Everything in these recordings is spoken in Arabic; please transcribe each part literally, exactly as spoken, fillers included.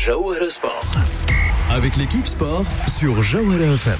Jawhara Sport. Avec l'équipe sport sur Jawhara F M.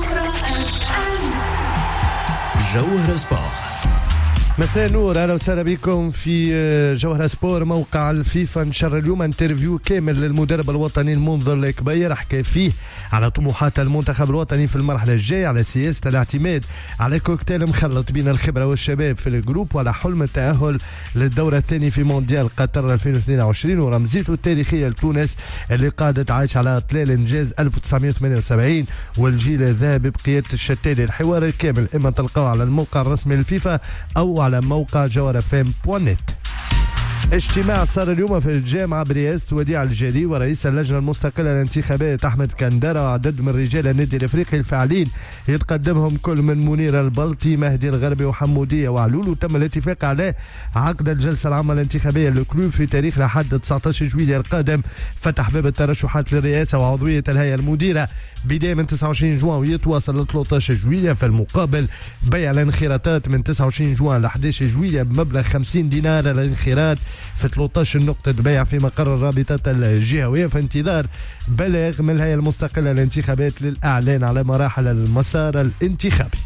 Jawhara Sport. مساء النور، اهلا وسهلا بكم في جوهرة سبور. موقع الفيفا نشر اليوم انترفيو كامل للمدرب الوطني المنذر الكبير، حكى فيه على طموحات المنتخب الوطني في المرحله الجايه، على سياسه الاعتماد على كوكتيل مخلط بين الخبره والشباب في الجروب، وعلى حلم التاهل للدوره الثانيه في مونديال قطر ألفين واثنين وعشرين، ورمزيته التاريخيه لتونس اللي قادت عايش على اطلال انجاز ألف وتسعمائة وثمانية وسبعين والجيل الذهبي بقياده الشتالي. الحوار الكامل اما تلقاه على الموقع الرسمي للفيفا او على موقع جوهرة اف ام دوت نت. اجتماع صار اليوم في الجامعة برئاسة وديع الجدي ورئيس اللجنة المستقلة الانتخابية أحمد كندرة وعدد من رجال النادي الافريقي الفاعلين يتقدمهم كل من منير البلطي، مهدي الغربي وحمودية وعلول. وتم الاتفاق على عقد الجلسة العامة الانتخابية للكلوب في تاريخ لحد تسعة عشر جويلية القادم. فتح باب الترشحات للرئاسة وعضوية الهيئة المديرة بداية من تسعة وعشرين جوان ويتواصل ل ثلاثة عشر جويلية. في المقابل بيع الانخراطات من تسعة وعشرين جوان ل أحد عشر جويلية بمبلغ خمسين دينار. الانخراط في ثلاثة عشر نقطة بيع في مقر الرابطة الجهوية، في انتظار بلاغ من الهيئة المستقلة للانتخابات للإعلان على مراحل المسار الانتخابي.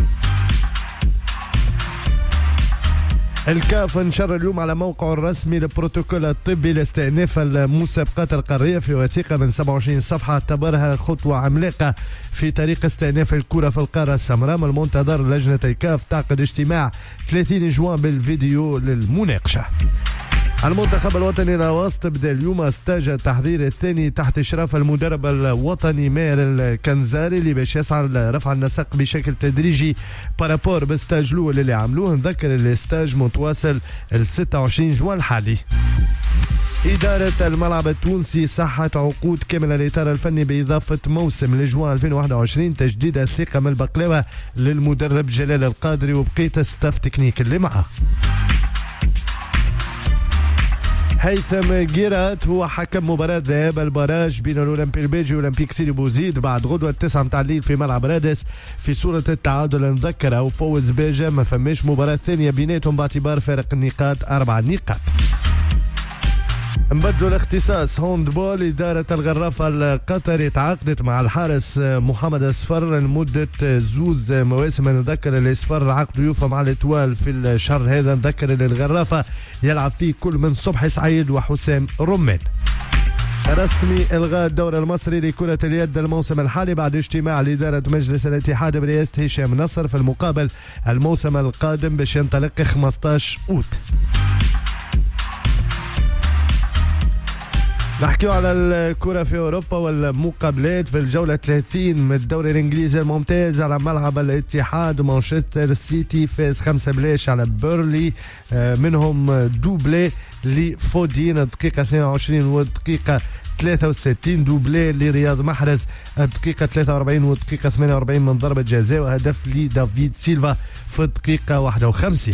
الكاف نشر اليوم على موقعه الرسمي البروتوكول الطبي لاستئناف المسابقات القارية في وثيقة من سبعة وعشرين صفحة، اعتبرها خطوة عملاقة في طريق استئناف الكرة في القارة السمراء. من المنتظر لجنة الكاف تعقد اجتماع ثلاثين جوان بالفيديو للمناقشة. المنتخب الوطني الوسط بدا اليوم استاج التحضير الثاني تحت اشراف المدرب الوطني ماهر الكنزاري اللي باش يسعى لرفع النسق بشكل تدريجي بارابور باستاج الاول اللي عملوه. نذكر الاستاج متواصل ال ستة وعشرين جوان الحالي. إدارة الملعب التونسي صحت عقود كاملة للإطار الفني بإضافة موسم لجوان ألفين وواحد وعشرين، تجديد الثقة من البقلاوة للمدرب جلال القادري وبقية الستاف تكنيك اللي معه. هيثم جيرات هو حكم مباراة ذهاب البراج بين الأولمبي البيجي والأولمبيك سيدي بوزيد بعد غدوة تسعة متاع الليل في ملعب رادس في صورة التعادل. نذكر أو فوز بيجا ما فماش مباراة ثانية بيناتهم باعتبار فارق النقاط أربع نقاط. نبدلوا الاختصاص هوندبول. إدارة الغرافة القطري تعاقدت مع الحارس محمد أصفر لمدة زوز مواسم. نذكر الأصفر عقده يوفى مع الإتوال في الشهر هذا. نذكر الغرافة يلعب فيه كل من صبحي سعيد وحسام رمان. رسمي إلغاء الدوري المصري لكرة اليد الموسم الحالي بعد اجتماع لإدارة مجلس الاتحاد برئاسة هشام نصر. في المقابل الموسم القادم باش ينطلق خمسة عشر أوت. نحكيو على الكرة في أوروبا والمقابلات في الجولة ثلاثين من الدوري الإنجليزي الممتاز. على ملعب الاتحاد مانشستر سيتي فاز خمسة بلاش على بيرلي، منهم دوبلي لفودين الدقيقة اثنين وعشرين والدقيقة ثلاثة وستين، دوبلي لرياض محرز الدقيقة ثلاثة وأربعين والدقيقة ثمانية وأربعين من ضربة جزاء، وهدف لدافيد سيلفا في الدقيقة واحد وخمسين.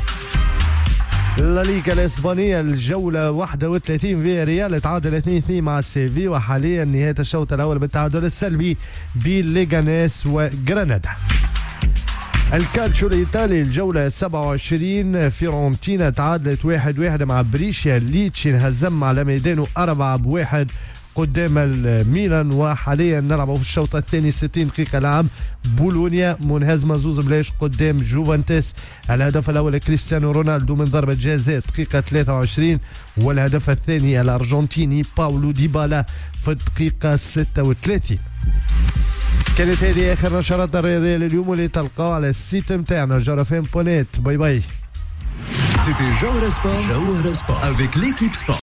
لا ليغا الاسبانيه الجوله واحد وثلاثين في ريال تعادل اثنين اثنين مع السيفي، وحاليا نهايه الشوط الاول بالتعادل السلبي بين ليغانيس وغرناطه. الكالتشو الايطالي الجوله سبعة وعشرين فيورنتينا تعادلت واحد واحد مع بريشيا. ليتش انهزم على ميدانه أربعة بواحد قدام الميلان، وحاليا نلعب في الشوط الثاني ستين دقيقة لعب. بولونيا منهزمة زوز بلاش قدام جوفنتس. الهدف الأول كريستيانو رونالدو من ضربة جزاء دقيقة ثلاثة وعشرين، والهدف الثاني الأرجنتيني باولو ديبالا في الدقيقة ستة وثلاثين. كانت هذه آخر نشرات الرياضية لليوم واللي تلقاو على السيت متاعنا جوهرة اف ام دوت نت. باي باي. C'était Jawhara Sport. Jawhara Sport avec l'équipe sport.